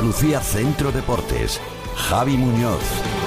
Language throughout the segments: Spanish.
Andalucía Centro Deportes. Javi Muñoz.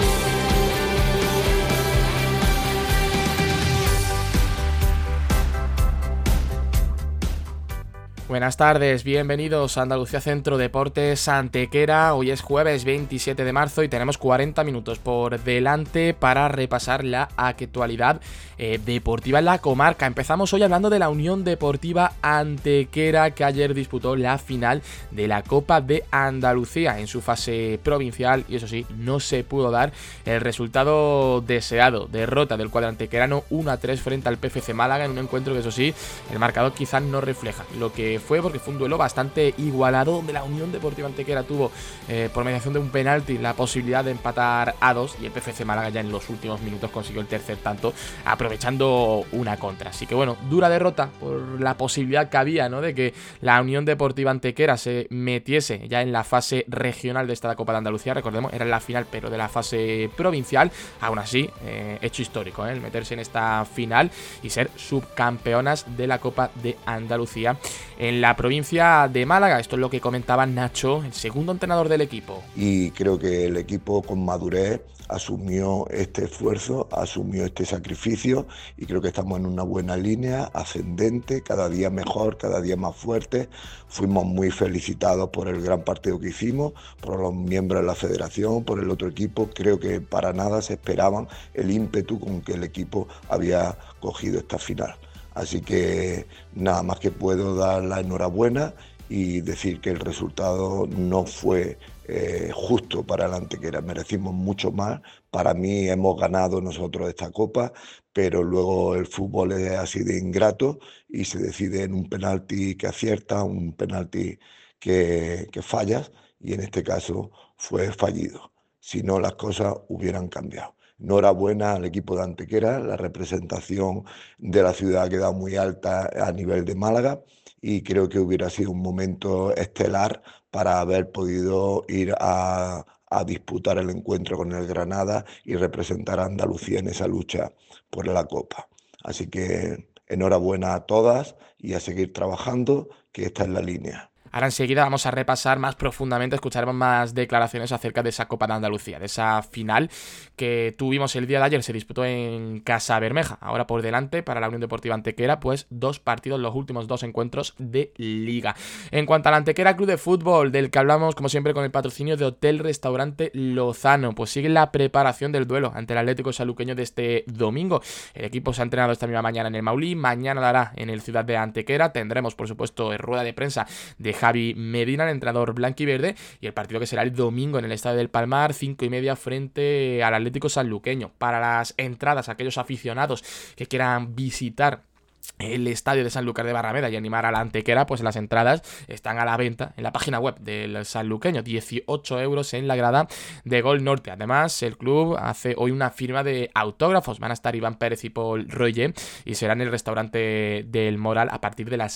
Buenas tardes, bienvenidos a Andalucía Centro Deportes Antequera. Hoy es jueves 27 de marzo y tenemos 40 minutos por delante para repasar la actualidad deportiva en la comarca. Empezamos hoy hablando de la Unión Deportiva Antequera, que ayer disputó la final de la Copa de Andalucía en su fase provincial y eso sí, no se pudo dar el resultado deseado. Derrota del cuadro antequerano 1-3 frente al PFC Málaga en un encuentro que eso sí, el marcador quizás no refleja lo que fue, porque fue un duelo bastante igualado donde la Unión Deportiva Antequera tuvo por mediación de un penalti la posibilidad de empatar a 2 y el PFC Málaga ya en los últimos minutos consiguió el tercer tanto aprovechando una contra. Así que bueno, dura derrota por la posibilidad que había, ¿no?, de que la Unión Deportiva Antequera se metiese ya en la fase regional de esta Copa de Andalucía. Recordemos, era en la final pero de la fase provincial. Aún así, hecho histórico, el meterse en esta final y ser subcampeonas de la Copa de Andalucía en la provincia de Málaga. Esto es lo que comentaba Nacho, el segundo entrenador del equipo. Y creo que el equipo con madurez asumió este esfuerzo, asumió este sacrificio y creo que estamos en una buena línea, ascendente, cada día mejor, cada día más fuerte. Fuimos muy felicitados por el gran partido que hicimos, por los miembros de la federación, por el otro equipo. Creo que para nada se esperaban el ímpetu con que el equipo había cogido esta final. Así que nada más que puedo dar la enhorabuena y decir que el resultado no fue justo para el Antequera. Merecimos mucho más. Para mí hemos ganado nosotros esta copa, pero luego el fútbol es así de ingrato y se decide en un penalti que acierta, un penalti que fallas, y en este caso fue fallido. Si no, las cosas hubieran cambiado. Enhorabuena al equipo de Antequera, la representación de la ciudad ha quedado muy alta a nivel de Málaga y creo que hubiera sido un momento estelar para haber podido ir a disputar el encuentro con el Granada y representar a Andalucía en esa lucha por la Copa. Así que enhorabuena a todas y a seguir trabajando, que esta es la línea. Ahora enseguida vamos a repasar más profundamente, escucharemos más declaraciones acerca de esa Copa de Andalucía, de esa final que tuvimos el día de ayer, se disputó en Casa Bermeja. Ahora por delante para la Unión Deportiva Antequera, pues 2 partidos, los últimos 2 encuentros de Liga. En cuanto a la Antequera Club de Fútbol, del que hablamos como siempre con el patrocinio de Hotel Restaurante Lozano, pues sigue la preparación del duelo ante el Atlético Sanluqueño de este domingo. El equipo se ha entrenado esta misma mañana en el Maulí, mañana lo hará en el Ciudad de Antequera. Tendremos por supuesto rueda de prensa de Javi Medina, el entrenador blanquiverde, y el partido que será el domingo en el Estadio del Palmar, 5:30 frente al Atlético Sanluqueño. Para las entradas, aquellos aficionados que quieran visitar el estadio de Sanlúcar de Barrameda y animar a la Antequera, pues las entradas están a la venta en la página web del sanluqueño, 18 euros en la grada de Gol Norte. Además, el club hace hoy una firma de autógrafos, van a estar Iván Pérez y Paul Royer y será en el restaurante del Moral a partir de las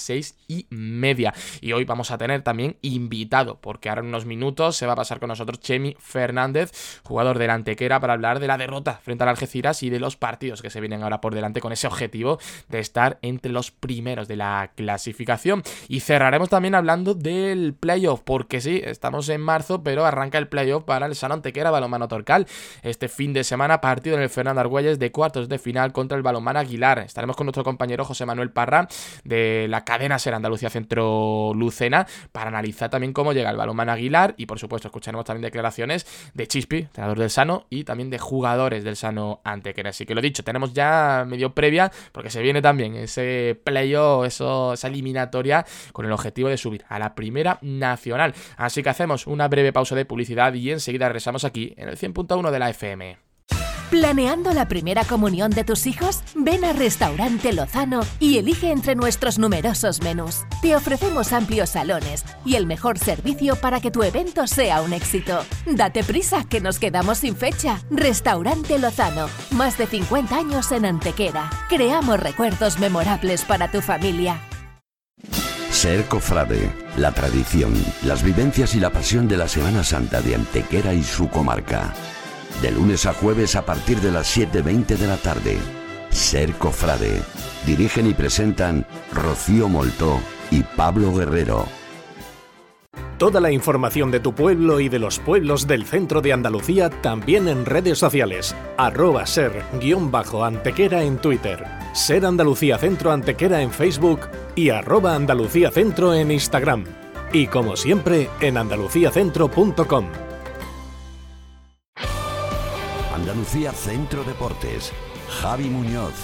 6:30. Y hoy vamos a tener también invitado, porque ahora en unos minutos se va a pasar con nosotros Chemi Fernández, jugador de la Antequera, para hablar de la derrota frente al Algeciras y de los partidos que se vienen ahora por delante con ese objetivo de estar entre los primeros de la clasificación. Y cerraremos también hablando del playoff, porque sí, estamos en marzo, pero arranca el playoff para el Sano Antequera Balonmano Torcal. Este fin de semana, partido en el Fernando Argüelles de cuartos de final contra el Balonmano Aguilar. Estaremos con nuestro compañero José Manuel Parra de la cadena SER Andalucía Centro Lucena para analizar también cómo llega el Balonmano Aguilar y por supuesto escucharemos también declaraciones de Chispi, entrenador del Sano, y también de jugadores del Sano Antequera. Así que lo dicho, tenemos ya medio previa porque se viene también ese playoff, esa eliminatoria con el objetivo de subir a la Primera Nacional. Así que hacemos una breve pausa de publicidad y enseguida regresamos aquí en el 100.1 de la FM. ¿Planeando la primera comunión de tus hijos? Ven a Restaurante Lozano y elige entre nuestros numerosos menús. Te ofrecemos amplios salones y el mejor servicio para que tu evento sea un éxito. Date prisa, que nos quedamos sin fecha. Restaurante Lozano, más de 50 años en Antequera. Creamos recuerdos memorables para tu familia. Ser cofrade, la tradición, las vivencias y la pasión de la Semana Santa de Antequera y su comarca. De lunes a jueves a partir de las 7:20 de la tarde. Ser cofrade. Dirigen y presentan Rocío Moltó y Pablo Guerrero. Toda la información de tu pueblo y de los pueblos del centro de Andalucía también en redes sociales. @ser_Antequera en Twitter, Ser Andalucía Centro Antequera en Facebook y @Andalucía Centro en Instagram. Y como siempre, en andaluciacentro.com. Andalucía Centro Deportes. Javi Muñoz.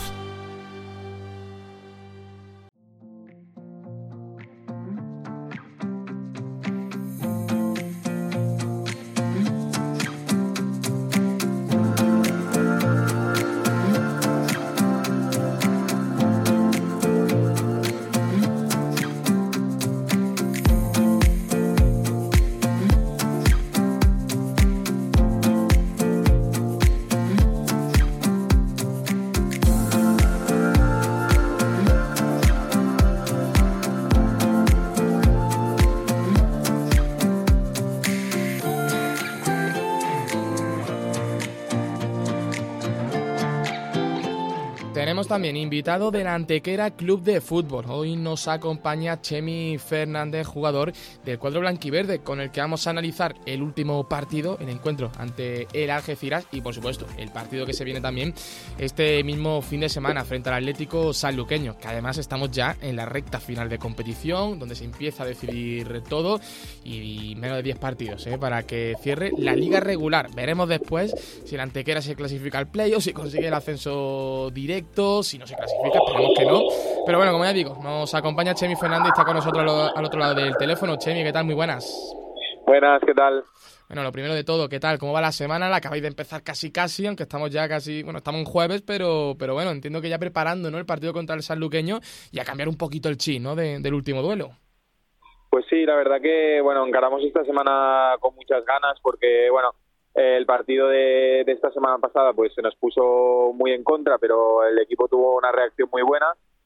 Tenemos también invitado del Antequera Club de Fútbol. Hoy nos acompaña Chemi Fernández, jugador del cuadro blanquiverde, con el que vamos a analizar el último partido, el encuentro ante el Algeciras y, por supuesto, el partido que se viene también este mismo fin de semana frente al Atlético Sanluqueño, que además estamos ya en la recta final de competición, donde se empieza a decidir todo y menos de 10 partidos para que cierre la liga regular. Veremos después si el Antequera se clasifica al playoff, si consigue el ascenso directo, si no se clasifica, esperemos que no. Pero bueno, como ya digo, nos acompaña Chemi Fernández, está con nosotros al otro lado del teléfono. Chemi, ¿qué tal? Muy buenas. Buenas, ¿qué tal? Bueno, lo primero de todo, ¿qué tal? ¿Cómo va la semana? La acabáis de empezar casi, aunque estamos ya casi, bueno, estamos en jueves, pero bueno, entiendo que ya preparando, ¿no?, el partido contra el sanluqueño y a cambiar un poquito el chip, ¿no?, del último duelo. Pues sí, la verdad que, bueno, encaramos esta semana con muchas ganas porque, bueno, el partido de esta semana pasada pues se nos puso muy en contra, pero el equipo tuvo una reacción muy buena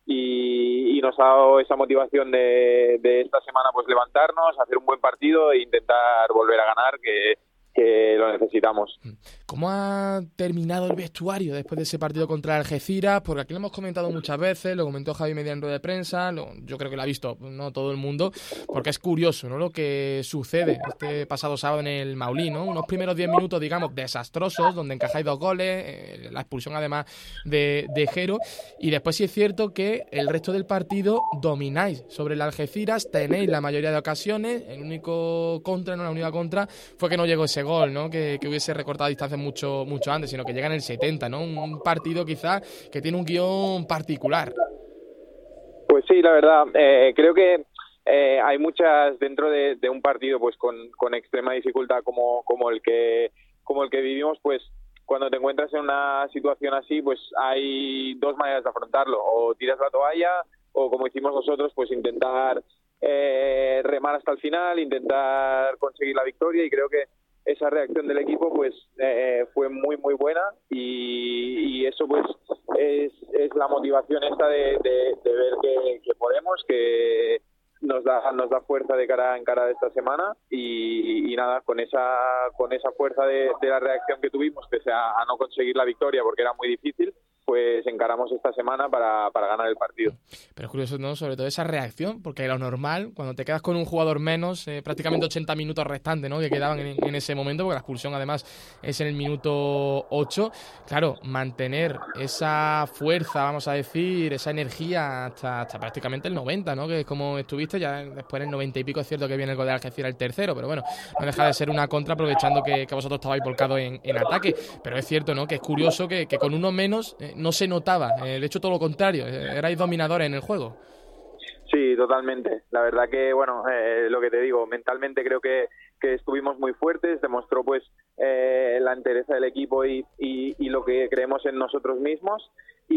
y nos ha dado esa motivación de esta semana pues levantarnos, hacer un buen partido e intentar volver a ganar, que lo necesitamos. ¿Cómo ha terminado el vestuario después de ese partido contra Algeciras? Porque aquí lo hemos comentado muchas veces, lo comentó Javi Media en rueda de prensa, yo creo que lo ha visto no todo el mundo, porque es curioso, ¿no?, lo que sucede este pasado sábado en el Maulí, ¿no? Unos primeros 10 minutos, digamos, desastrosos, donde encajáis 2 goles, la expulsión además de Jero, y después sí es cierto que el resto del partido domináis sobre el Algeciras, tenéis la mayoría de ocasiones, la única contra fue que no llegó ese gol, ¿no?, que hubiese recortado distancias mucho antes, sino que llega en el 70, ¿no? Un partido quizás que tiene un guión particular. Pues sí, la verdad, creo que hay muchas dentro de un partido pues con extrema dificultad como el que vivimos, pues cuando te encuentras en una situación así, pues hay 2 maneras de afrontarlo: o tiras la toalla o, como hicimos nosotros, pues intentar remar hasta el final, intentar conseguir la victoria, y creo que esa reacción del equipo pues fue muy muy buena y eso pues es la motivación esta de ver que podemos, que nos da fuerza de cara a esta semana y nada, con esa fuerza de la reacción que tuvimos, pese a no conseguir la victoria porque era muy difícil, pues encaramos esta semana para ganar el partido. Pero es curioso, ¿no?, sobre todo esa reacción, porque lo normal, cuando te quedas con un jugador menos, prácticamente 80 minutos restantes, ¿no?, que quedaban en ese momento, porque la expulsión además es en el minuto 8, claro, mantener esa fuerza, vamos a decir, esa energía hasta prácticamente el 90, ¿no?, que es como estuviste, ya después en el 90 y pico es cierto que viene el gol de Algeciras el tercero, pero bueno, no deja de ser una contra, aprovechando que vosotros estabais volcados en ataque, pero es cierto, ¿no?, que es curioso que con uno menos no se notaba, de hecho todo lo contrario, erais dominadores en el juego. Sí, totalmente. La verdad que, bueno, lo que te digo, mentalmente creo que estuvimos muy fuertes, demostró pues la entereza del equipo y lo que creemos en nosotros mismos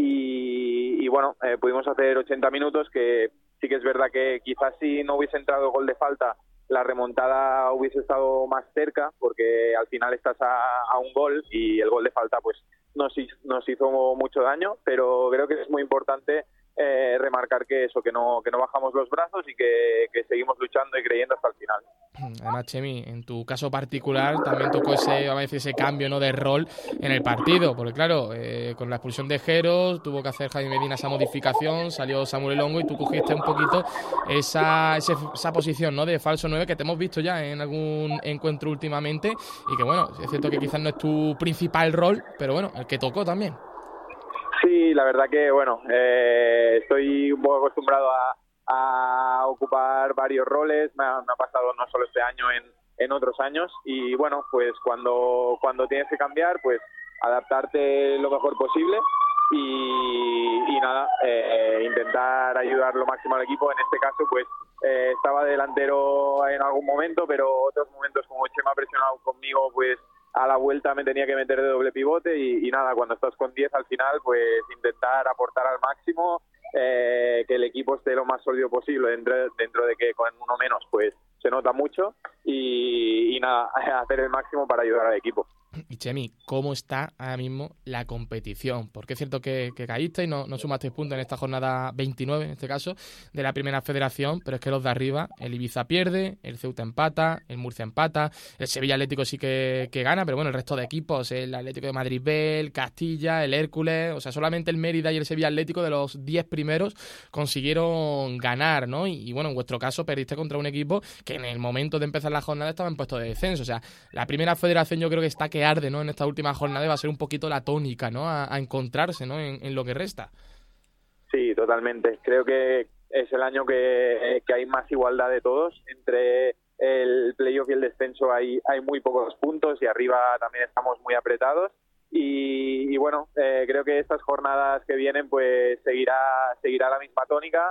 y bueno, pudimos hacer 80 minutos que sí que es verdad que quizás si no hubiese entrado gol de falta, la remontada hubiese estado más cerca, porque al final estás a un gol y el gol de falta pues nos hizo mucho daño, pero creo que es muy importante remarcar que no bajamos los brazos y que seguimos luchando y creyendo hasta el final. Además, Chemi, en tu caso particular también tocó ese cambio, ¿no?, de rol en el partido, porque claro, con la expulsión de Jeros tuvo que hacer Jaime Medina esa modificación, salió Samuel Elongo y tú cogiste un poquito esa posición, ¿no?, de falso 9 que te hemos visto ya en algún encuentro últimamente y que bueno, es cierto que quizás no es tu principal rol, pero bueno, el que tocó también. Sí, la verdad que bueno, estoy un poco acostumbrado a ocupar varios roles, me ha pasado no solo este año, en otros años, y bueno, pues cuando tienes que cambiar, pues adaptarte lo mejor posible y nada, intentar ayudar lo máximo al equipo. En este caso pues estaba delantero en algún momento, pero otros momentos, como Chema ha presionado conmigo, pues a la vuelta me tenía que meter de doble pivote y nada, cuando estás con 10 al final, pues intentar aportar al máximo, que el equipo esté lo más sólido posible, dentro de que con uno menos pues se nota mucho y nada, hacer el máximo para ayudar al equipo. Y Chemi, ¿cómo está ahora mismo la competición? Porque es cierto que caíste y no sumaste puntos en esta jornada 29, en este caso, de la primera federación, pero es que los de arriba, el Ibiza pierde, el Ceuta empata, el Murcia empata, el Sevilla Atlético sí que gana, pero bueno, el resto de equipos, el Atlético de Madrid B, el Castilla, el Hércules, o sea, solamente el Mérida y el Sevilla Atlético de los 10 primeros consiguieron ganar, ¿no? Y bueno, en vuestro caso perdiste contra un equipo que en el momento de empezar la jornada estaba en puesto de descenso, o sea, la primera federación yo creo que está que arde, ¿no?, en esta última jornada va a ser un poquito la tónica, ¿no?, a encontrarse, ¿no?, en lo que resta. Sí, totalmente. Creo que es el año que hay más igualdad de todos. Entre el playoff y el descenso hay muy pocos puntos y arriba también estamos muy apretados. Y bueno, creo que estas jornadas que vienen pues seguirá la misma tónica.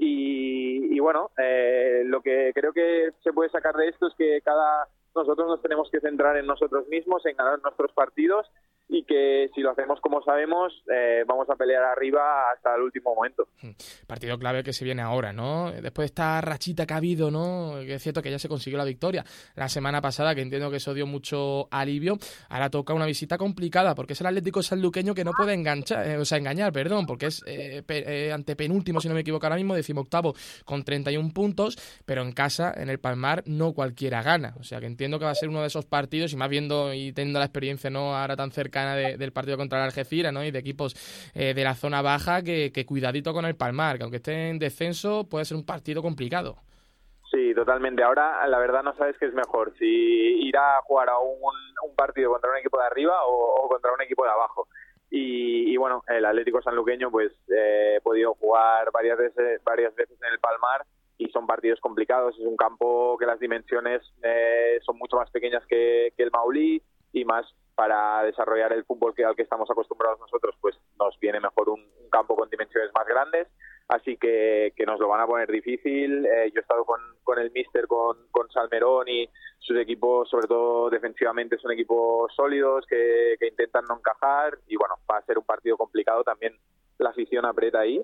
Y bueno, lo que creo que se puede sacar de esto es que nosotros nos tenemos que centrar en nosotros mismos, en ganar nuestros partidos y que si lo hacemos como sabemos, vamos a pelear arriba hasta el último momento. Partido clave que se viene ahora, ¿no? Después de esta rachita que ha habido, ¿no?, que es cierto que ya se consiguió la victoria la semana pasada, que entiendo que eso dio mucho alivio. Ahora toca una visita complicada, porque es el Atlético Sanluqueño que no puede engañar, porque es antepenúltimo, si no me equivoco ahora mismo, 18º con 31 puntos, pero en casa, en el Palmar, no cualquiera gana. O sea que entiendo que va a ser uno de esos partidos, y más viendo y teniendo la experiencia, ¿no?, ahora tan cercana del partido contra el Algeciras, ¿no?, y de equipos de la zona baja, que cuidadito con el Palmar, que aunque esté en descenso puede ser un partido complicado. Sí, totalmente. Ahora la verdad no sabes qué es mejor, si ir a jugar a un partido contra un equipo de arriba o contra un equipo de abajo. Y bueno, el Atlético Sanluqueño pues he podido jugar varias veces en el Palmar y son partidos complicados. Es un campo que las dimensiones son mucho más pequeñas que el Maulí, y más para desarrollar el fútbol al que estamos acostumbrados nosotros, pues nos viene mejor un campo con dimensiones más grandes, así que nos lo van a poner difícil. Yo he estado con el míster, con Salmerón, y sus equipos, sobre todo defensivamente, son equipos sólidos que intentan no encajar, y bueno, va a ser un partido complicado. También la afición aprieta ahí,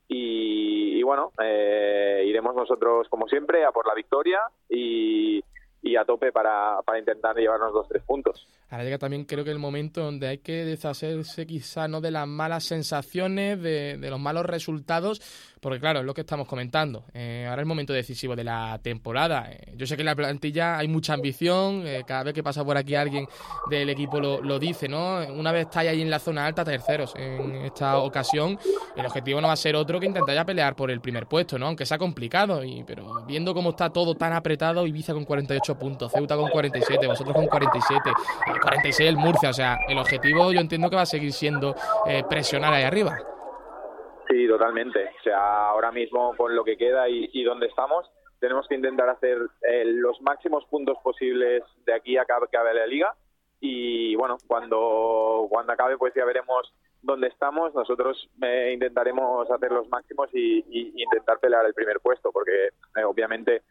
y bueno, iremos nosotros como siempre a por la victoria y a tope para intentar llevarnos 2-3 puntos. Ahora llega también, creo que el momento donde hay que deshacerse quizá, ¿no?, de las malas sensaciones, de los malos resultados, porque claro, es lo que estamos comentando. Ahora es el momento decisivo de la temporada. Yo sé que en la plantilla hay mucha ambición, cada vez que pasa por aquí alguien del equipo lo dice, ¿no? Una vez estáis ahí en la zona alta, terceros en esta ocasión, el objetivo no va a ser otro que intentar ya pelear por el primer puesto, ¿no?, aunque sea complicado, pero viendo cómo está todo tan apretado, Ibiza con 48 puntos, Ceuta con 47, vosotros con 47, 46 el Murcia, o sea, el objetivo yo entiendo que va a seguir siendo presionar ahí arriba. Sí, totalmente. O sea, ahora mismo con lo que queda y donde estamos, tenemos que intentar hacer los máximos puntos posibles de aquí a que acabe la liga, y bueno, cuando acabe pues ya veremos dónde estamos. Nosotros intentaremos hacer los máximos y intentar pelear el primer puesto, porque obviamente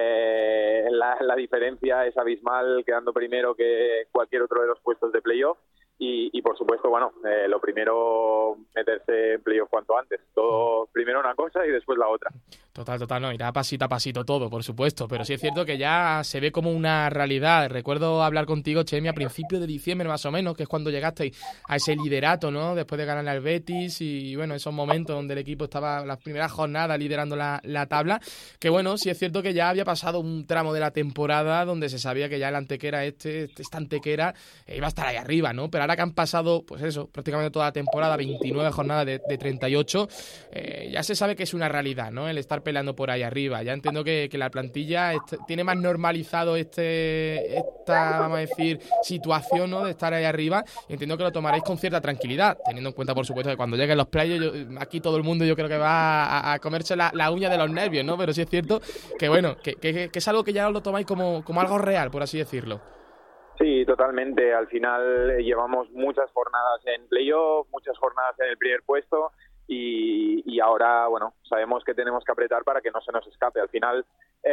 la diferencia es abismal quedando primero que cualquier otro de los puestos de playoff, y por supuesto, bueno, lo primero, meterse en playoff cuanto antes. Todo primero una cosa y después la otra. Total, total, no, irá pasito a pasito todo, por supuesto, pero sí es cierto que ya se ve como una realidad. Recuerdo hablar contigo, Chemi, a principios de diciembre más o menos, que es cuando llegasteis a ese liderato, ¿no? Después de ganar al Betis y, bueno, esos momentos donde el equipo estaba las primeras jornadas liderando la tabla, que bueno, sí es cierto que ya había pasado un tramo de la temporada donde se sabía que ya el Antequera, esta Antequera iba a estar ahí arriba, ¿no? Pero ahora que han pasado, pues eso, prácticamente toda la temporada, 29 jornadas de 38, ya se sabe que es una realidad, ¿no? El estar peleando por ahí arriba. Ya entiendo que la plantilla tiene más normalizado esta, vamos a decir, situación, ¿no? De estar ahí arriba. Y entiendo que lo tomaréis con cierta tranquilidad, teniendo en cuenta, por supuesto, que cuando lleguen los playoffs, aquí todo el mundo yo creo que va a comerse la uña de los nervios, ¿no? Pero sí es cierto que, bueno, que es algo que ya lo tomáis como algo real, por así decirlo. Sí, totalmente. Al final llevamos muchas jornadas en playoff, muchas jornadas en el primer puesto y ahora, bueno, sabemos que tenemos que apretar para que no se nos escape. Al final,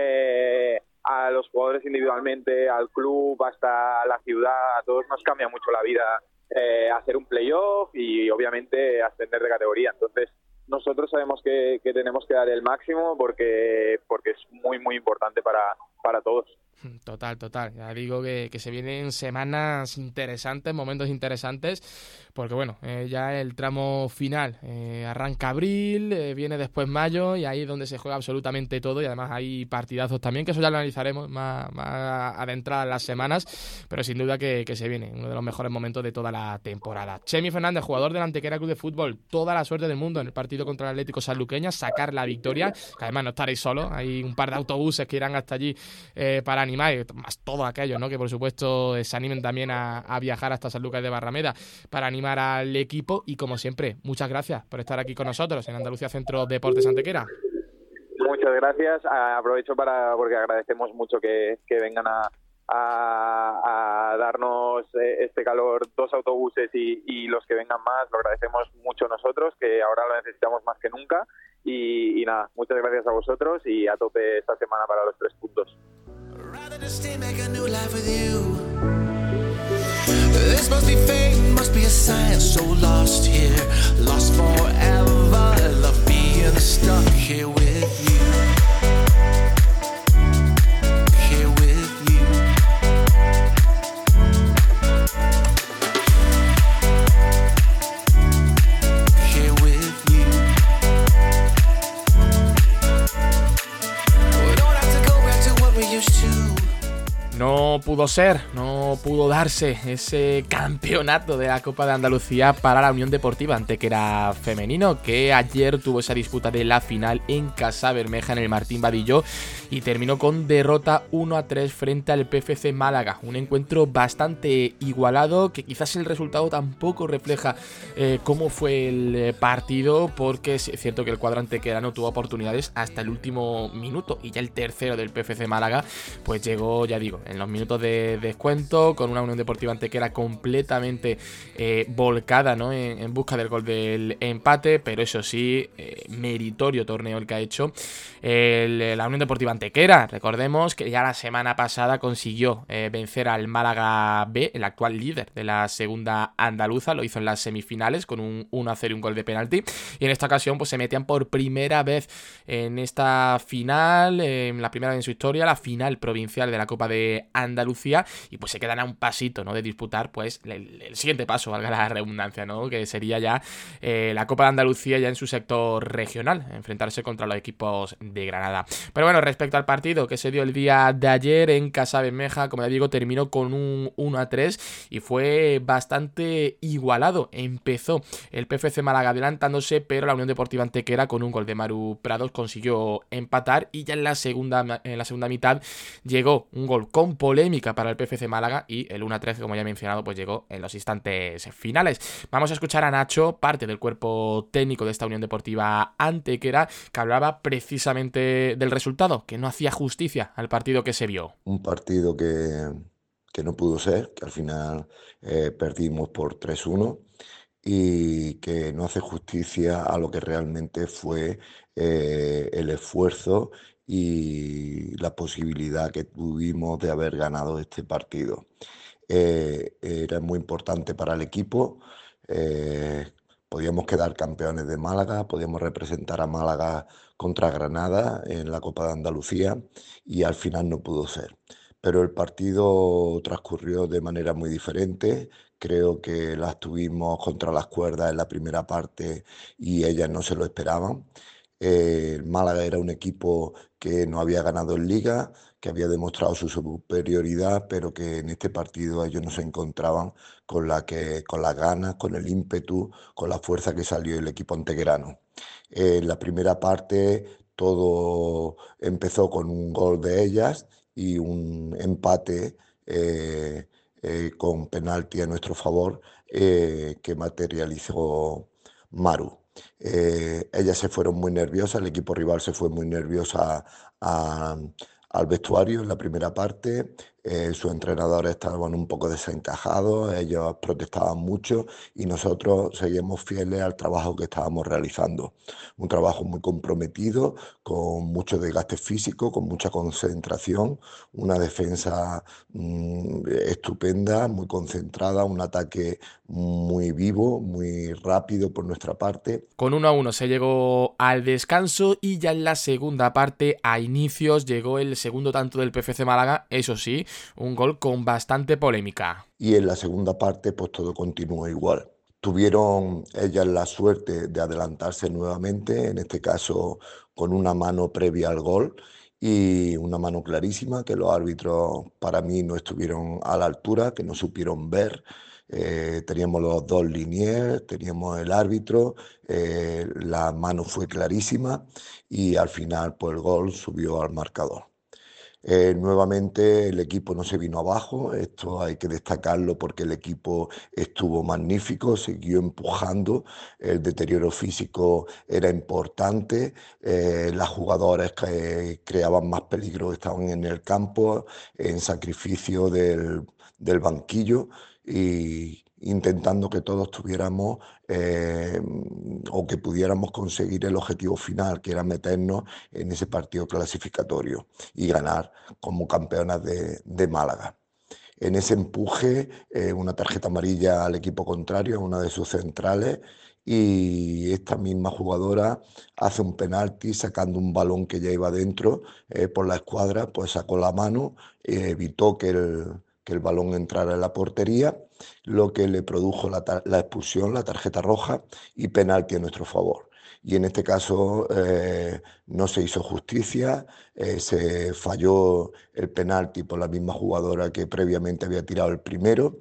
a los jugadores individualmente, al club, hasta la ciudad, a todos nos cambia mucho la vida hacer un playoff y obviamente ascender de categoría. Entonces, nosotros sabemos que tenemos que dar el máximo porque es muy, muy importante para todos. Total. Ya digo que se vienen semanas interesantes, momentos interesantes, porque bueno, ya el tramo final arranca abril, viene después mayo y ahí es donde se juega absolutamente todo y además hay partidazos también, que eso ya lo analizaremos más adentradas las semanas, pero sin duda que se viene uno de los mejores momentos de toda la temporada. Chemi Fernández, jugador del Antequera Club de Fútbol, toda la suerte del mundo en el partido contra el Atlético Sanluqueña, sacar la victoria, que además no estaréis solos, hay un par de autobuses que irán hasta allí para animar, más todo aquello, ¿no? Que por supuesto se animen también a viajar hasta San Lucas de Barrameda para animar al equipo y como siempre, muchas gracias por estar aquí con nosotros en Andalucía Centro Deportes Antequera. Muchas gracias, aprovecho porque agradecemos mucho que vengan a darnos este calor, 2 autobuses y los que vengan más, lo agradecemos mucho nosotros, que ahora lo necesitamos más que nunca y nada, muchas gracias a vosotros y a tope esta semana para los 3 puntos. This must be fate, must be a sign, so lost here, lost forever, love being stuck here with you, here with you. Here with you. We don't have to go back to what we used to. No pudo darse ese campeonato de la Copa de Andalucía para la Unión Deportiva Antequera femenino, que ayer tuvo esa disputa de la final en Casa Bermeja, en el Martín Vadillo, y terminó con derrota 1-3 frente al PFC Málaga. Un encuentro bastante igualado, que quizás el resultado tampoco refleja cómo fue el partido, porque es cierto que el cuadro antequerano tuvo oportunidades hasta el último minuto, y ya el tercero del PFC Málaga pues llegó, ya digo, en los minutos de descuento, con una Unión Deportiva Antequera completamente volcada, ¿no? en busca del gol del empate, pero eso sí, meritorio torneo el que ha hecho la Unión Deportiva Antequera. Recordemos que ya la semana pasada consiguió vencer al Málaga B, el actual líder de la segunda andaluza, lo hizo en las semifinales con un 1-0 y un gol de penalti, y en esta ocasión pues se metían por primera vez en esta final, la primera vez en su historia, la final provincial de la Copa de Andalucía, y pues se quedan a un pasito, ¿no? de disputar pues el siguiente paso, valga la redundancia, ¿no? que sería ya la Copa de Andalucía ya en su sector regional, enfrentarse contra los equipos de Granada. Pero bueno, respecto al partido que se dio el día de ayer en Casa Bermeja, como ya digo, terminó con un 1-3 y fue bastante igualado. Empezó el PFC Málaga adelantándose, pero la Unión Deportiva Antequera con un gol de Maru Prados consiguió empatar, y ya en la segunda mitad llegó un gol con polémica para el PFC Málaga, y el 1-3, como ya he mencionado, pues llegó en los instantes finales. Vamos a escuchar a Nacho, parte del cuerpo técnico de esta Unión Deportiva Antequera, que hablaba precisamente del resultado, que no hacía justicia al partido que se vio. Un partido que no pudo ser, que al final perdimos por 3-1 y que no hace justicia a lo que realmente fue el esfuerzo y la posibilidad que tuvimos de haber ganado este partido. Era muy importante para el equipo Podíamos quedar campeones de Málaga, podíamos representar a Málaga contra Granada en la Copa de Andalucía y al final no pudo ser. Pero el partido transcurrió de manera muy diferente. Creo que las tuvimos contra las cuerdas en la primera parte y ellas no se lo esperaban. El Málaga era un equipo que no había ganado en Liga, que había demostrado su superioridad, pero que en este partido ellos no se encontraban con las ganas, con el ímpetu, con la fuerza que salió el equipo antequerano. En la primera parte todo empezó con un gol de ellas y un empate con penalti a nuestro favor que materializó Maru. Ellas se fueron muy nerviosas, el equipo rival se fue muy nerviosa al vestuario en la primera parte. Sus entrenadores estaban un poco desencajados, ellos protestaban mucho y nosotros seguíamos fieles al trabajo que estábamos realizando. Un trabajo muy comprometido, con mucho desgaste físico, con mucha concentración, una defensa estupenda, muy concentrada, un ataque muy vivo, muy rápido por nuestra parte. Con 1-1 se llegó al descanso y ya en la segunda parte, a inicios, llegó el segundo tanto del PFC Málaga, eso sí, un gol con bastante polémica. Y en la segunda parte pues todo continuó igual. Tuvieron ellas la suerte de adelantarse nuevamente, en este caso con una mano previa al gol y una mano clarísima que los árbitros para mí no estuvieron a la altura, que no supieron ver. Teníamos los dos liniers, teníamos el árbitro, la mano fue clarísima y al final pues el gol subió al marcador. Nuevamente el equipo no se vino abajo, esto hay que destacarlo porque el equipo estuvo magnífico, siguió empujando, el deterioro físico era importante, las jugadoras que creaban más peligro estaban en el campo, en sacrificio del banquillo y intentando que todos tuviéramos o que pudiéramos conseguir el objetivo final, que era meternos en ese partido clasificatorio y ganar como campeonas de Málaga. En ese empuje, una tarjeta amarilla al equipo contrario, a una de sus centrales, y esta misma jugadora hace un penalti sacando un balón que ya iba dentro por la escuadra, pues sacó la mano, evitó que el balón entrara en la portería, lo que le produjo la expulsión, la tarjeta roja y penalti a nuestro favor. Y en este caso no se hizo justicia, se falló el penalti por la misma jugadora que previamente había tirado el primero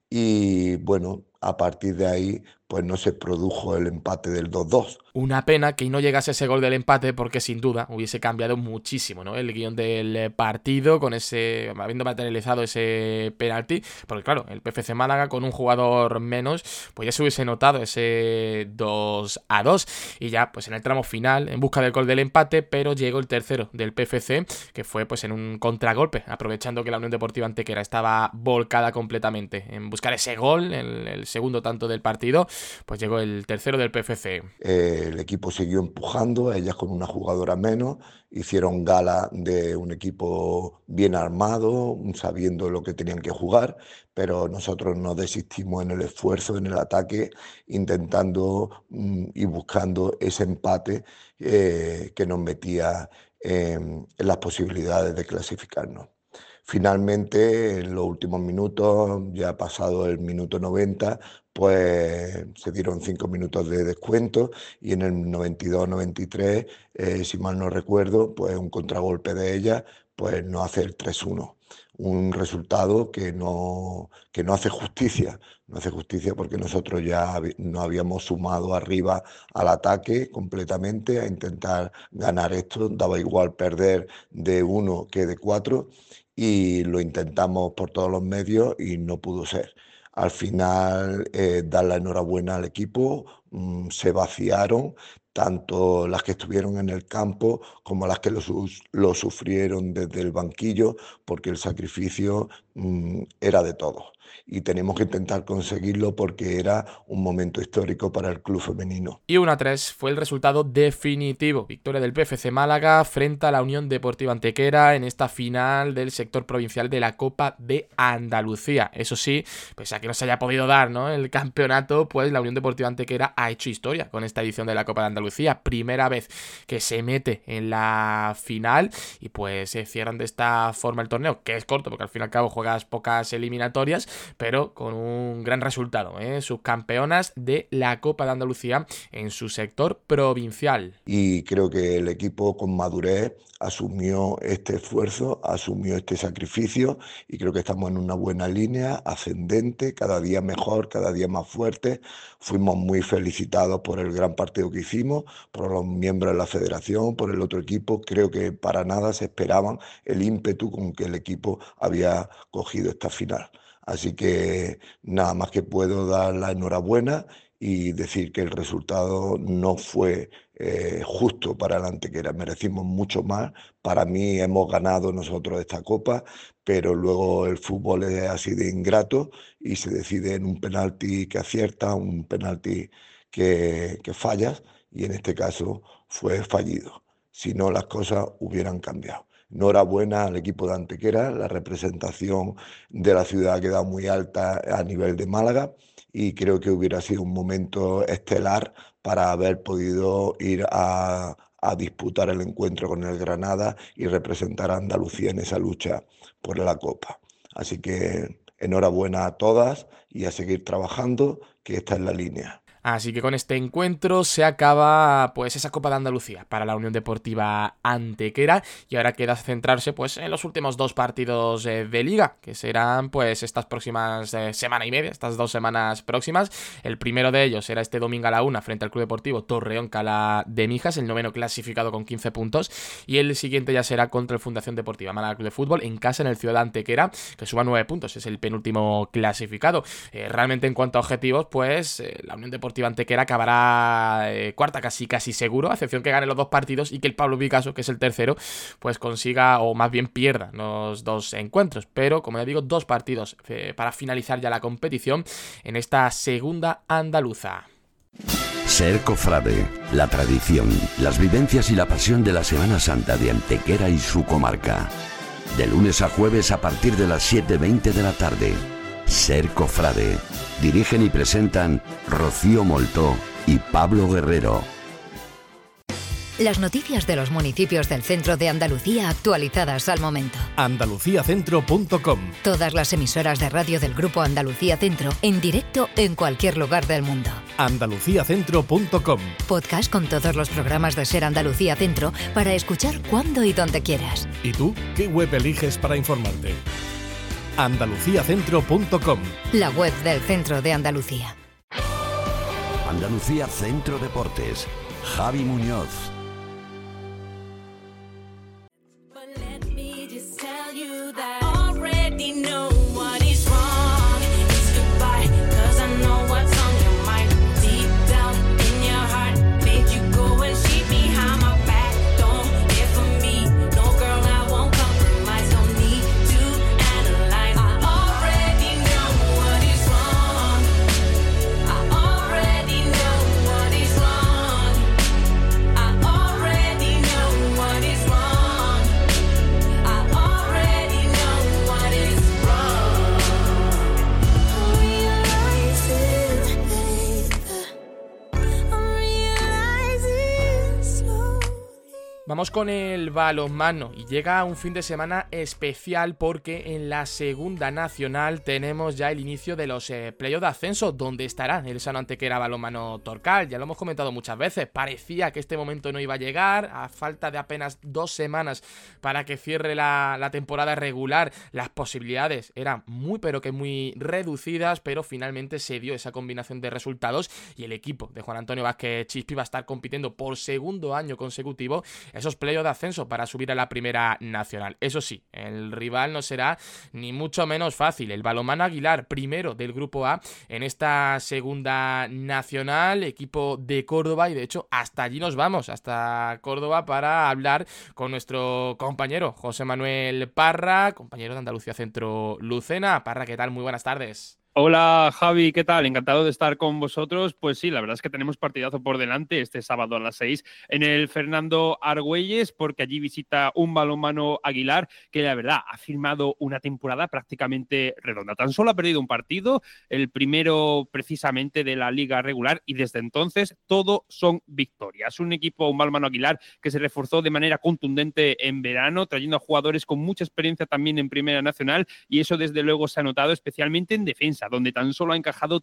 y bueno, a partir de ahí pues no se produjo el empate del 2-2. Una pena que no llegase ese gol del empate porque sin duda hubiese cambiado muchísimo, ¿no?, el guión del partido con ese, habiendo materializado ese penalti, porque claro, el PFC Málaga con un jugador menos, pues ya se hubiese notado ese 2-2 y ya pues en el tramo final en busca del gol del empate, pero llegó el tercero del PFC que fue pues en un contragolpe, aprovechando que la Unión Deportiva Antequera estaba volcada completamente en buscar ese gol, el segundo tanto del partido, pues llegó el tercero del PFC. El equipo siguió empujando, ellas con una jugadora menos, hicieron gala de un equipo bien armado, sabiendo lo que tenían que jugar, pero nosotros no desistimos en el esfuerzo, en el ataque, intentando y buscando ese empate que nos metía en las posibilidades de clasificarnos. Finalmente, en los últimos minutos, ya pasado el minuto 90, pues se dieron 5 minutos de descuento y en el 92-93, si mal no recuerdo, pues un contragolpe de ella, pues nos hace el 3-1. Un resultado que no hace justicia, no hace justicia porque nosotros ya nos habíamos sumado arriba al ataque completamente a intentar ganar esto, daba igual perder de 1 que de 4 y lo intentamos por todos los medios y no pudo ser. Al final, dar la enhorabuena al equipo, se vaciaron, tanto las que estuvieron en el campo como las que lo sufrieron desde el banquillo, porque el sacrificio era de todos. y tenemos que intentar conseguirlo porque era un momento histórico para el club femenino. Y 1-3 fue el resultado definitivo. Victoria del PFC Málaga frente a la Unión Deportiva Antequera en esta final del sector provincial de la Copa de Andalucía. Eso sí, pese a que no se haya podido dar, ¿no?, el campeonato, pues la Unión Deportiva Antequera ha hecho historia con esta edición de la Copa de Andalucía. Primera vez que se mete en la final y pues se cierran de esta forma el torneo, que es corto porque al fin y al cabo juegas pocas eliminatorias, pero con un gran resultado, subcampeonas de la Copa de Andalucía en su sector provincial. Y creo que el equipo con madurez asumió este esfuerzo, asumió este sacrificio y creo que estamos en una buena línea, ascendente, cada día mejor, cada día más fuerte. Fuimos muy felicitados por el gran partido que hicimos, por los miembros de la federación, por el otro equipo. Creo que para nada se esperaban el ímpetu con que el equipo había cogido esta final. Así que nada más que puedo dar la enhorabuena y decir que el resultado no fue justo para la Antequera. Merecimos mucho más. Para mí hemos ganado nosotros esta copa, pero luego el fútbol es así de ingrato y se decide en un penalti que acierta, un penalti que fallas, y en este caso fue fallido. Si no, las cosas hubieran cambiado. Enhorabuena al equipo de Antequera, la representación de la ciudad ha quedado muy alta a nivel de Málaga y creo que hubiera sido un momento estelar para haber podido ir a disputar el encuentro con el Granada y representar a Andalucía en esa lucha por la Copa. Así que enhorabuena a todas y a seguir trabajando, que esta es la línea. Así que con este encuentro se acaba pues esa Copa de Andalucía para la Unión Deportiva Antequera y ahora queda centrarse pues en los últimos 2 partidos de Liga, que serán pues estas próximas semana y media, estas 2 semanas próximas. El primero de ellos será este domingo a la 1 frente al Club Deportivo Torreón Cala de Mijas, el 9º clasificado con 15 puntos, y el siguiente ya será contra el Fundación Deportiva Málaga Club de Fútbol en casa en el Ciudad de Antequera, que suma 9 puntos, es el penúltimo clasificado. Realmente en cuanto a objetivos, pues la Unión Deportiva Antequera acabará cuarta casi seguro, a excepción que gane los 2 partidos y que el Pablo Picasso, que es el tercero, pues consiga o más bien pierda los 2 encuentros. Pero, como ya digo, 2 partidos para finalizar ya la competición en esta segunda andaluza. Ser cofrade, la tradición, las vivencias y la pasión de la Semana Santa de Antequera y su comarca. De lunes a jueves a partir de las 7:20 de la tarde. Ser cofrade. Dirigen y presentan Rocío Moltó y Pablo Guerrero. Las noticias de los municipios del centro de Andalucía actualizadas al momento. Andaluciacentro.com. Todas las emisoras de radio del Grupo Andalucía Centro en directo en cualquier lugar del mundo. Andaluciacentro.com. Podcast con todos los programas de Ser Andalucía Centro para escuchar cuando y donde quieras. ¿Y tú qué web eliges para informarte? Andaluciacentro.com. La web del Centro de Andalucía. Andalucía Centro Deportes. Javi Muñoz. Vamos con el balonmano y llega un fin de semana especial porque en la segunda nacional tenemos ya el inicio de los playoffs de ascenso, donde estará el Sano Antequera Balonmano Torcal. Ya lo hemos comentado muchas veces, parecía que este momento no iba a llegar, a falta de apenas 2 semanas para que cierre la temporada regular, las posibilidades eran muy pero que muy reducidas, pero finalmente se dio esa combinación de resultados y el equipo de Juan Antonio Vázquez Chispi va a estar compitiendo por segundo año consecutivo esos playoffs de ascenso para subir a la primera nacional. Eso sí, el rival no será ni mucho menos fácil. El Balonmano Aguilar, primero del grupo A en esta segunda nacional, equipo de Córdoba, y de hecho hasta allí nos vamos, hasta Córdoba, para hablar con nuestro compañero José Manuel Parra, compañero de Andalucía Centro Lucena. Parra, ¿qué tal? Muy buenas tardes. Hola Javi, ¿qué tal? Encantado de estar con vosotros. Pues sí, la verdad es que tenemos partidazo por delante este sábado a las 6 en el Fernando Argüelles, porque allí visita un Balonmano Aguilar que la verdad ha firmado una temporada prácticamente redonda. Tan solo ha perdido un partido, el primero precisamente de la liga regular, y desde entonces todo son victorias. Un equipo, un Balonmano Aguilar, que se reforzó de manera contundente en verano, trayendo a jugadores con mucha experiencia también en Primera Nacional, y eso desde luego se ha notado especialmente en defensa, donde tan solo ha encajado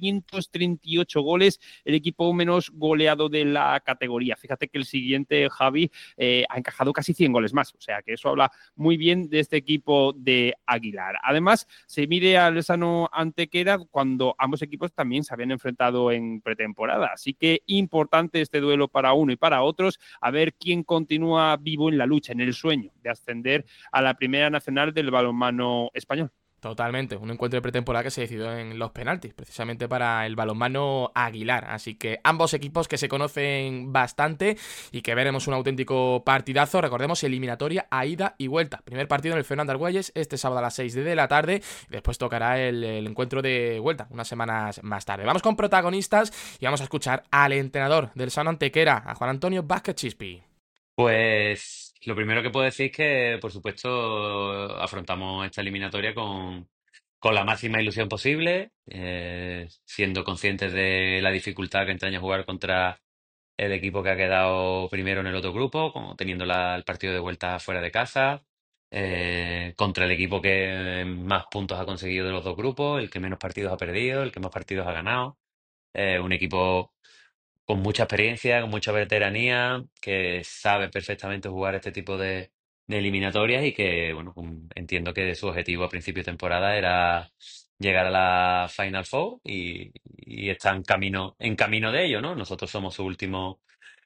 338 goles, el equipo menos goleado de la categoría. Fíjate que el siguiente, Javi, ha encajado casi 100 goles más, o sea que eso habla muy bien de este equipo de Aguilar. Además, se mide al Sano Antequera cuando ambos equipos también se habían enfrentado en pretemporada, así que importante este duelo para uno y para otros, a ver quién continúa vivo en la lucha, en el sueño de ascender a la Primera Nacional del balonmano español. Totalmente, un encuentro de pretemporada que se decidió en los penaltis, precisamente para el Balonmano Aguilar. Así que ambos equipos que se conocen bastante y que veremos un auténtico partidazo. Recordemos, eliminatoria a ida y vuelta. Primer partido en el Fernando Argüelles este sábado a las 6 de la tarde. Y después tocará el encuentro de vuelta unas semanas más tarde. Vamos con protagonistas y vamos a escuchar al entrenador del Sano Antequera, a Juan Antonio Vázquez Chispi. Pues lo primero que puedo decir es que, por supuesto, afrontamos esta eliminatoria con la máxima ilusión posible, siendo conscientes de la dificultad que entraña jugar contra el equipo que ha quedado primero en el otro grupo, como teniendo el partido de vuelta fuera de casa, contra el equipo que más puntos ha conseguido de los dos grupos, el que menos partidos ha perdido, el que más partidos ha ganado. Un equipo con mucha experiencia, con mucha veteranía, que sabe perfectamente jugar este tipo de eliminatorias y que, bueno, entiendo que su objetivo a principio de temporada era llegar a la Final Four y está en camino de ello, ¿no? Nosotros somos su último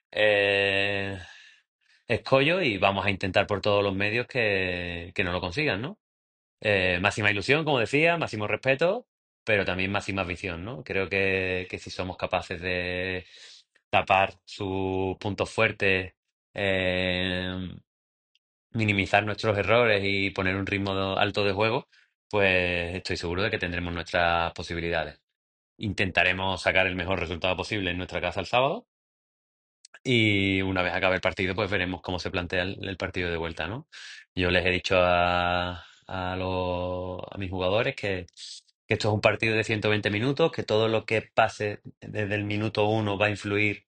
eh, escollo y vamos a intentar por todos los medios que no lo consigan, ¿no? Máxima ilusión, como decía, máximo respeto, pero también máxima visión, ¿no? Creo que si somos capaces de tapar sus puntos fuertes, eh, minimizar nuestros errores y poner un ritmo alto de juego, pues estoy seguro de que tendremos nuestras posibilidades. Intentaremos sacar el mejor resultado posible en nuestra casa el sábado y una vez acabe el partido, pues veremos cómo se plantea el partido de vuelta, ¿no? Yo les he dicho a mis jugadores que esto es un partido de 120 minutos, que todo lo que pase desde el minuto uno va a influir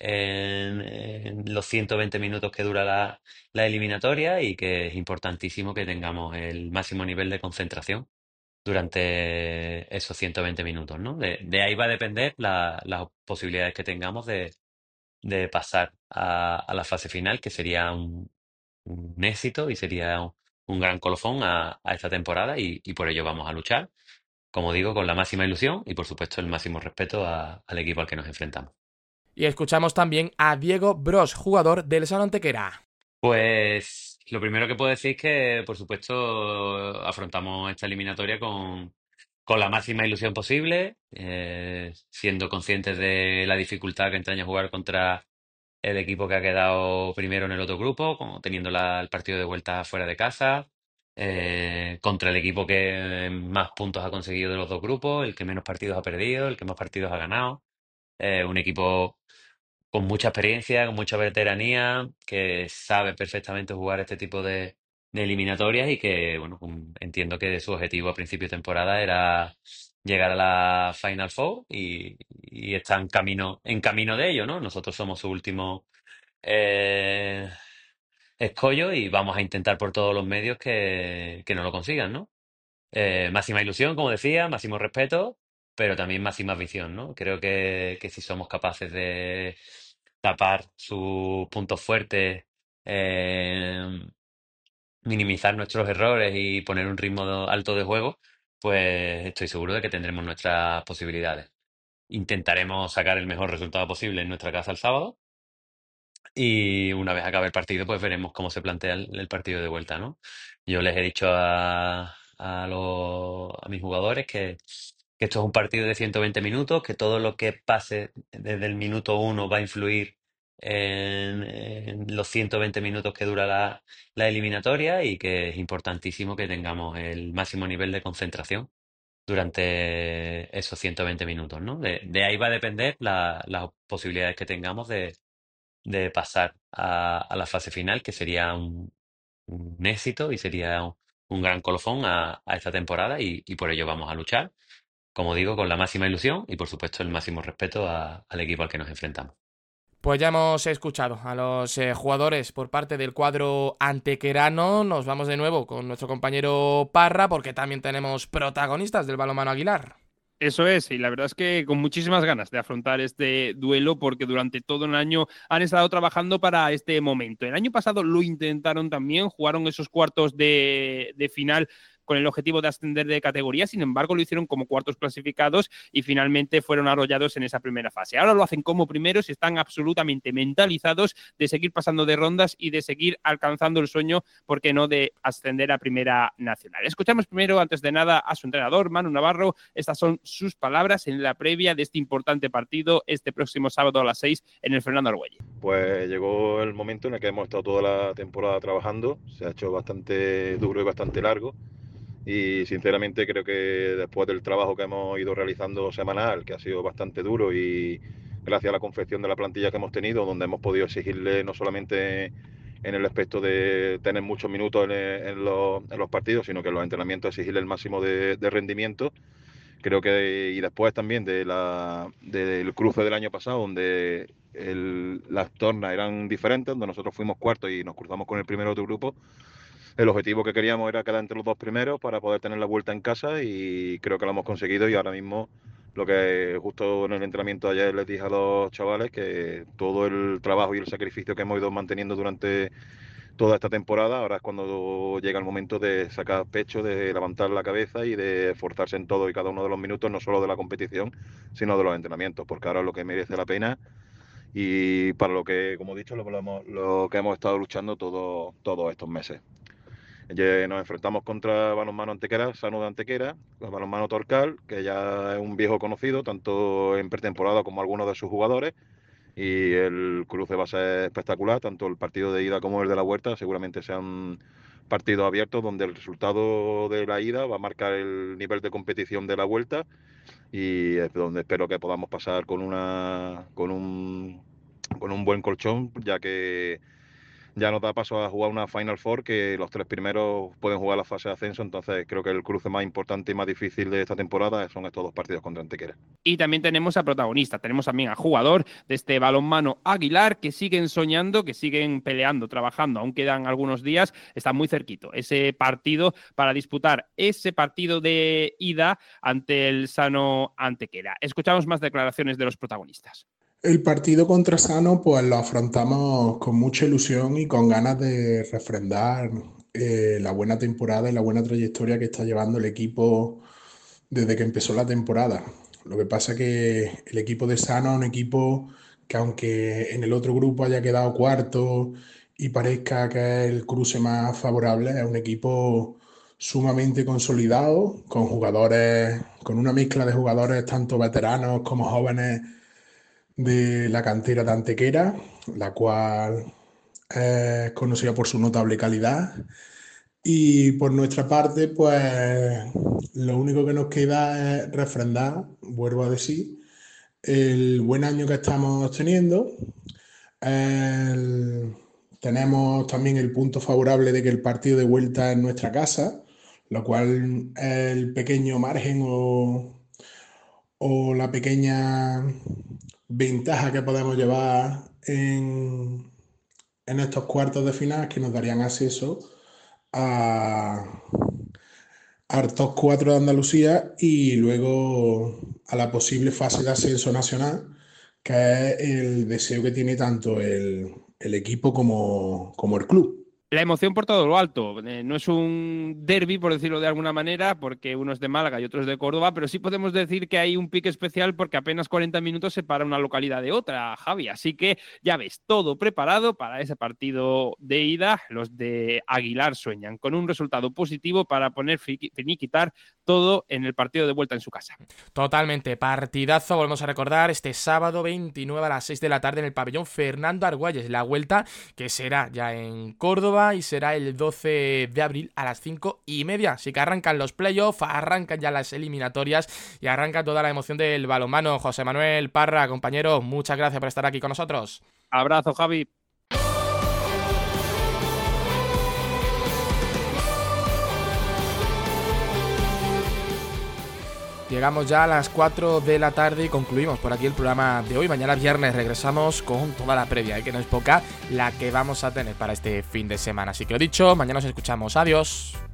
en los 120 minutos que dura la eliminatoria y que es importantísimo que tengamos el máximo nivel de concentración durante esos 120 minutos, ¿no? De ahí va a depender las posibilidades que tengamos de pasar a la fase final, que sería un éxito y sería un gran colofón a esta temporada y por ello vamos a luchar, como digo, con la máxima ilusión y por supuesto el máximo respeto al equipo al que nos enfrentamos. Y escuchamos también a Diego Bros, jugador del Sano Antequera. Pues lo primero que puedo decir es que, por supuesto, afrontamos esta eliminatoria con la máxima ilusión posible, siendo conscientes de la dificultad que entraña jugar contra el equipo que ha quedado primero en el otro grupo, como teniendo el partido de vuelta fuera de casa, contra el equipo que más puntos ha conseguido de los dos grupos, el que menos partidos ha perdido, el que más partidos ha ganado. Un equipo con mucha experiencia, con mucha veteranía, que sabe perfectamente jugar este tipo de eliminatorias y que, bueno, entiendo que su objetivo a principio de temporada era llegar a la Final Four y está en camino de ello, ¿no? Nosotros somos su último eh, escollo y vamos a intentar por todos los medios que no lo consigan, ¿no? Máxima ilusión, como decía, máximo respeto, pero también máxima visión, ¿no? Creo que si somos capaces de tapar sus puntos fuertes, eh, minimizar nuestros errores y poner un ritmo alto de juego, pues estoy seguro de que tendremos nuestras posibilidades. Intentaremos sacar el mejor resultado posible en nuestra casa el sábado Y una vez acabe el partido, pues veremos cómo se plantea el partido de vuelta, ¿no? Yo les he dicho a mis jugadores que esto es un partido de 120 minutos, que todo lo que pase desde el minuto uno va a influir en los 120 minutos que dura la eliminatoria y que es importantísimo que tengamos el máximo nivel de concentración durante esos 120 minutos, ¿no? De ahí va a depender las posibilidades que tengamos de pasar a la fase final, que sería un éxito y sería un gran colofón a esta temporada y por ello vamos a luchar, como digo, con la máxima ilusión y por supuesto el máximo respeto al equipo al que nos enfrentamos. Pues ya hemos escuchado a los jugadores por parte del cuadro antequerano. Nos vamos de nuevo con nuestro compañero Parra, porque también tenemos protagonistas del balonmano Aguilar. Eso es, y la verdad es que con muchísimas ganas de afrontar este duelo porque durante todo el año han estado trabajando para este momento. El año pasado lo intentaron también, jugaron esos cuartos de final con el objetivo de ascender de categoría, sin embargo lo hicieron como cuartos clasificados y finalmente fueron arrollados en esa primera fase. Ahora lo hacen como primeros y están absolutamente mentalizados de seguir pasando de rondas y de seguir alcanzando el sueño, ¿por qué no?, de ascender a Primera Nacional. Escuchamos primero, antes de nada, a su entrenador, Manu Navarro. Estas son sus palabras en la previa de este importante partido este próximo sábado a las 6 en el Fernando Argüelles. Pues llegó el momento en el que hemos estado toda la temporada trabajando, se ha hecho bastante duro y bastante largo. Y sinceramente creo que después del trabajo que hemos ido realizando semanal, que ha sido bastante duro y gracias a la confección de la plantilla que hemos tenido, donde hemos podido exigirle no solamente en el aspecto de tener muchos minutos en los partidos, sino que en los entrenamientos exigirle el máximo de rendimiento. Creo que, y después también del cruce del año pasado, donde las tornas eran diferentes, donde nosotros fuimos cuartos y nos cruzamos con el primero de otro grupo. El objetivo que queríamos era quedar entre los dos primeros para poder tener la vuelta en casa y creo que lo hemos conseguido y ahora mismo lo que justo en el entrenamiento de ayer les dije a los chavales, que todo el trabajo y el sacrificio que hemos ido manteniendo durante toda esta temporada, ahora es cuando llega el momento de sacar pecho, de levantar la cabeza y de esforzarse en todo y cada uno de los minutos, no solo de la competición, sino de los entrenamientos, porque ahora es lo que merece la pena y para lo que, como he dicho, lo que hemos estado luchando todos estos meses. Nos enfrentamos contra Balonmano Antequera, Sano de Antequera, Balonmano Torcal, que ya es un viejo conocido, tanto en pretemporada como algunos de sus jugadores, y el cruce va a ser espectacular, tanto el partido de ida como el de la vuelta, seguramente sean partidos abiertos donde el resultado de la ida va a marcar el nivel de competición de la vuelta y es donde espero que podamos pasar con un buen colchón, ya que ya nos da paso a jugar una Final Four, que los tres primeros pueden jugar la fase de ascenso, entonces creo que el cruce más importante y más difícil de esta temporada son estos dos partidos contra Antequera. Y también tenemos a protagonista, tenemos también a jugador de este balonmano Aguilar, que siguen soñando, que siguen peleando, trabajando, aún quedan algunos días, está muy cerquito ese partido para disputar ese partido de ida ante el Sano Antequera. Escuchamos más declaraciones de los protagonistas. El partido contra Sano pues lo afrontamos con mucha ilusión y con ganas de refrendar la buena temporada y la buena trayectoria que está llevando el equipo desde que empezó la temporada. Lo que pasa es que el equipo de Sano es un equipo que, aunque en el otro grupo haya quedado cuarto y parezca que es el cruce más favorable, es un equipo sumamente consolidado, con jugadores, con una mezcla de jugadores tanto veteranos como jóvenes de la cantera de Antequera, la cual es conocida por su notable calidad. Y por nuestra parte, pues lo único que nos queda es refrendar, vuelvo a decir, el buen año que estamos teniendo. Tenemos también el punto favorable de que el partido de vuelta es en nuestra casa, lo cual es el pequeño margen o la pequeña ventaja que podemos llevar en estos cuartos de final, que nos darían acceso al top 4 de Andalucía y luego a la posible fase de ascenso nacional, que es el deseo que tiene tanto el equipo como el club. La emoción por todo lo alto. No es un derbi, por decirlo de alguna manera, porque uno es de Málaga y otro es de Córdoba, pero sí podemos decir que hay un pique especial porque apenas 40 minutos separa una localidad de otra, Javi. Así que ya ves, todo preparado para ese partido de ida. Los de Aguilar sueñan con un resultado positivo para poner finiquitar todo en el partido de vuelta en su casa. Totalmente, partidazo, volvemos a recordar, este sábado 29 a las 6 de la tarde en el pabellón Fernando Argüelles, la vuelta que será ya en Córdoba y será el 12 de abril a las 5:30. Así que arrancan los playoffs, arrancan ya las eliminatorias y arranca toda la emoción del balonmano. José Manuel Parra, compañero, muchas gracias por estar aquí con nosotros. Abrazo, Javi. Llegamos ya a las 4 de la tarde y concluimos por aquí el programa de hoy. Mañana viernes regresamos con toda la previa, que no es poca la que vamos a tener para este fin de semana. Así que lo dicho, mañana nos escuchamos. Adiós.